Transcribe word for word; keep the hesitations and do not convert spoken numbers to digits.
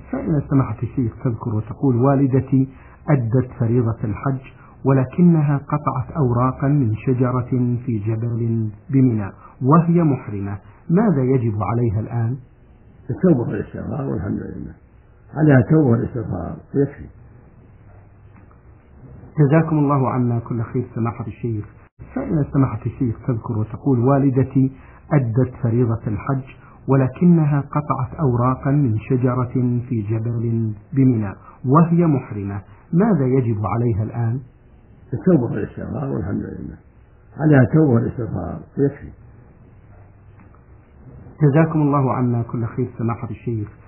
سائلة سماحة الشيخ تذكر وتقول: والدتي أدت فريضة الحج ولكنها قطعت أوراقا من شجرة في جبل بمنى وهي محرمة، ماذا يجب عليها الآن؟ التوبة والاستغفار والحمد لله، عليها التوبة والاستغفار ويكفي. جزاكم الله عنا كل خير سماحة الشيخ. سائلة سماحة الشيخ تذكر وتقول: والدتي أدت فريضة الحج ولكنها قطعت أوراقا من شجرة في جبل بمنى وهي محرمة، ماذا يجب عليها الآن؟ التوبة والاستغفار والحمد لله، عليها التوبة والاستغفار ويكفي. جزاكم الله عنا كل خير سماحة الشيخ.